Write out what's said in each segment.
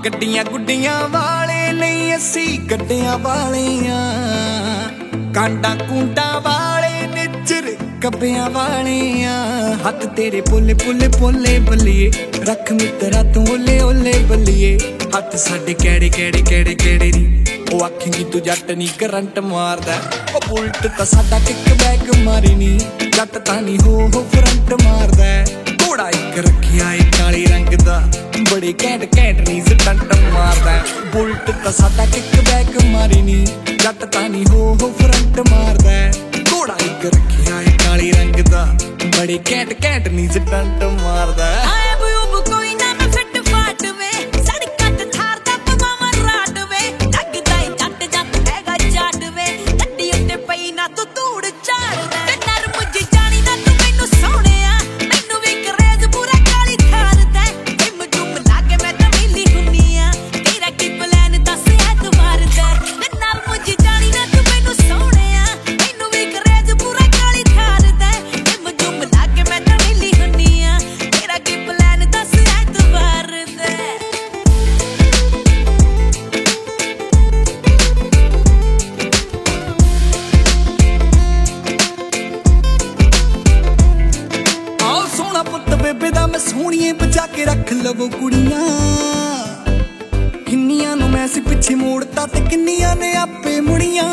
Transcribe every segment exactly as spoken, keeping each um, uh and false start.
ਗੱਡੀਆਂ ਗੁੱਡੀਆਂ ਵਾਲੇ ਨਹੀਂ ਅਸੀਂ ਗੱਡਿਆਂ ਵਾਲਿਆਂ, ਕਾਂਡਾ ਕੁੰਡਾ ਵਾਲੇ ਨਿਚਰ ਕੱਬਿਆਂ ਵਾਲਿਆਂ। ਹੱਥ ਤੇਰੇ ਪੋਲੇ ਪੋਲੇ ਪੋਲੇ ਬੱਲੀਏ, ਰੱਖ ਮਿੱਤਰਾ ਤੂੰ ਓਲੇ ਓਲੇ ਬੱਲੀਏ। ਹੱਥ ਸਾਡੇ ਕਿਹੜੇ ਕਿਹੜੇ ਕਿਹੜੇ ਕਿਹੜੇ ਨੀ, ਉਹ ਆਖੇਂਗੀ ਤੂੰ ਜੱਟ ਨੀ ਕਰੰਟ ਮਾਰਦਾ। ਉਹ ਬੁਲਟ ਤਾਂ ਸਾਡਾ ਕਿੱਕ ਬੈਕ ਮਾਰੀ ਨੀ, ਜੱਟ ਤਾਂ ਨੀ ਹੋ ਹੋ ਫਰੰਟ ਮਾਰਦਾ। ਘੋੜਾ ਇੱਕ ਰੱਖਿਆ ਏ ਕਾਲੇ ਰੰਗ ਦਾ, ਬੜੇ ਘੈਂਟ ਘੈਂਟ ਨੀ ਸਟੰਟ ਮਾਰਦਾ। ਬੁਲਟ ਤਾਂ ਸਾਡਾ ਕਿੱਕ ਬੈਕ ਮਾਰੀ ਨੀ, ਜੱਟ ਤਾਂ ਨੀ ਹੋ ਹੋ ਫਰੰਟ ਮਾਰਦਾ। ਘੋੜਾ ਇੱਕ ਰੱਖਿਆ ਏ ਕਾਲੇ ਰੰਗ ਦਾ, ਬੜੇ ਘੈਂਟ ਘੈਂਟ ਨੀ ਸਟੰਟ ਮਾਰਦਾ। ਬੇਬੇ ਦਾ ਮੈਂ ਸੋਹਣੀਏ ਬਚਾ ਕੇ ਰੱਖ ਲਵੋ ਕੁੜੀਆਂ, ਕਿੰਨੀਆਂ ਨੂੰ ਮੈਂ ਸੀ ਪਿੱਛੇ ਮੋੜਤਾ ਤੇ ਕਿੰਨੀਆਂ ਨੇ ਆਪੇ ਮੁੜੀਆਂ।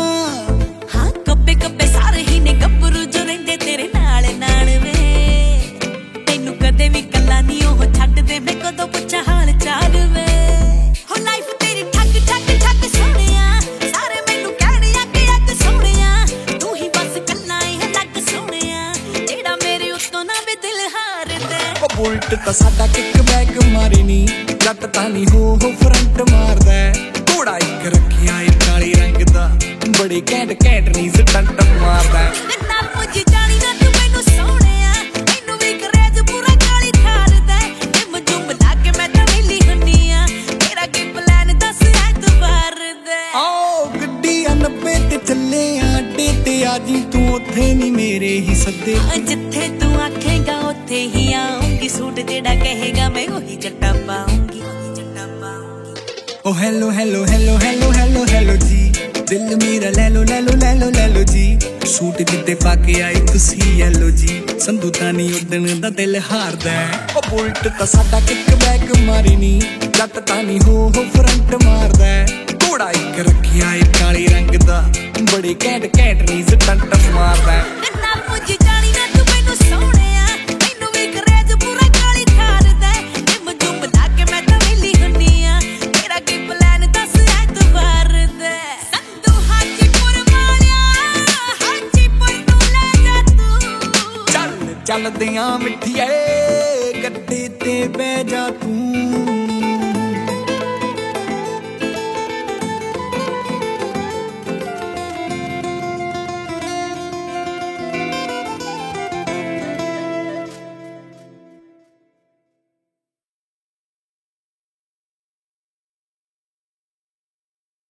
ਹਾਂ ਕੱਬੇ ਕੱਬੇ ਸਾਰੇ ਹੀ ਨੇ ਗੱਭਰੂ ਜੋ ਰਹਿੰਦੇ ਤੇਰੇ ਨਾਲ ਨਾਲ ਵੇ, ਤੈਨੂੰ ਕਦੇ ਵੀ ਕੱਲਾ ਨਹੀਂ ਉਹ ਛੱਡਦੇ, ਮੈਂ ਕਦੋਂ ਪੁੱਛਾਂ ਹਾਲ ਚਾਲ ਵੇ। ਹੋ ਲਾਈਫ ਤੇਰੀ ਠੱਗ ਠੱਗ ਠੱਗ ਸੋਹਣਿਆ, ਸਾਰੇ ਮੈਨੂੰ ਕਹਿਣ ਅੱਗ ਅੱਗ ਸੋਹਣਿਆ, ਤੂੰ ਹੀ ਬਸ ਕੱਲਾ ਏ ਲੱਗ ਸੋਹਣਿਆ, ਜਿਹੜਾ ਮੇਰੇ ਉੱਤੋਂ ਨਾ ਵੀ ਦਿਲ ਹਾਰਦਾ। ਉਹ ਬੁਲਟ ਤਾਂ ਸਾਡਾ ਕਿੱਕ ਬੈਕ ਮਾਰੀ ਨੀ, ਜੱਟ ਤਾਂ ਨੀ ਹੋ ਹੋ ਫਰੰਟ ਮਾਰਦਾ। ਘੋੜਾ ਇੱਕ ਰੱਖਿਆ ਏ ਕਾਲੇ ਰੰਗ ਦਾ, ਬੜੇ ਘੈਂਟ ਘੈਂਟ ਨੀ ਸਟੰਟ ਮਾਰਦਾ। ਨਾਲ ਮੁੱਝ ਜਾਣੀ ਨਾ ਤੂੰ ਮੈਨੂੰ ਸੋਹਣਿਆ, ਮੈਨੂੰ ਵੀ ਕਰੇਜ ਪੂਰਾ ਕਾਲੀ ਠਾਰਦਾ। ਜਿਮ ਜੁਮ ਲਾ ਕੇ ਮੈਂ ਤਾਂ ਵੇਲੀ ਹੁੰਨੀ ਆ, ਤੇਰਾ ਕੀ ਪਲਾਨ ਦੱਸ ਐਤਵਾਰ ਦਾ। ਆਓ ਗੱਡੀਆਂ ਨੱਬੇ ਤੇ ਚੱਲੇ ਆ ਅੱਡੇ ਤੇ, ਆ ਜੀ ਤੂੰ ਉੱਥੇ ਨੀ ਮੇਰੇ ਹੀ ਸੱਦੇ। ਜਿੱਥੇ ਤੂੰ ਆਖੇਗਾ ਉੱਥੇ ਹੀ ਆਉਂਗੀ, ਸੂਟ ਜਿਹੜਾ ਕਹੇਗਾ ਮੈਂ ਉਹੀ ਜੱਟਾ ਪਾਉਂਗੀ, ਉਹੀ ਜੱਟਾ ਪਾਉਂਗੀ। ਓ hello hello hello hello hello hello ਜੀ, ਦਿਲ ਮੇਰਾ ਲੈ ਲੋ ਲੈ ਲੋ ਲੈ ਲੋ ਲੈ ਲੋ ਜੀ। ਸੂਟ ਜਿੱਤੇ ਪਾ ਕੇ ਆਏ ਤੁਸੀਂ ਯੈਲੋ ਜੀ, ਸੰਧੂ ਤਾਂ ਨੀ ਉਦਣ ਦਾ ਦਿਲ ਹਾਰਦਾ। ਓ ਬੁਲਟ ਤਾਂ ਸਾਡਾ ਕਿੱਕ ਬੈਕ ਮਾਰੀ ਨੀ, ਜੱਟ ਤਾਂ ਨੀ ਹੋ ਹੋ ਫਰੰਟ ਮਾਰਦਾ। ਘੋੜਾ ਇੱਕ ਰੱਖਿਆ ਏ ਕਾਲੇ ਰੰਗ ਦਾ, ਬੜੇ ਘੈਂਟ ਘੈਂਟ ਨੀ ਸਟੰਟ ਮਾਰਦਾ। ਨਾਲ ਮੁੱਝ ਜਾਣੀ ਨਾ ਤੂੰ ਮੈਨੂੰ ਸੋਹਣਿਆ, ਮੈਨੂੰ ਵੀ ਕਰੇਜ ਪੂਰਾ ਕਾਲੀ ਠਾਰਦਾ। ਜਿਮ ਜੁਮ ਲਾ ਕੇ ਮੈਂ ਤਾਂ ਵੇਲੀ ਹੁੰਨੀ ਆ, ਤੇਰਾ ਕੀ ਪਲਾਨ ਦੱਸ ਐਤਵਾਰ ਦਾ। ਸੰਧੂ ਹਾਜੀਪੁਰ ਵਾਲਿਆ, ਹਾਜੀਪੁਰ ਤੂੰ ਲੈ ਜਾ ਤੂੰ, ਚੱਲ ਚੱਲਦਿਆਂ ਮਿੱਠੀਏ ਗੱਡੀ ਤੇ ਬਹਿ ਜਾ ਤੂੰ।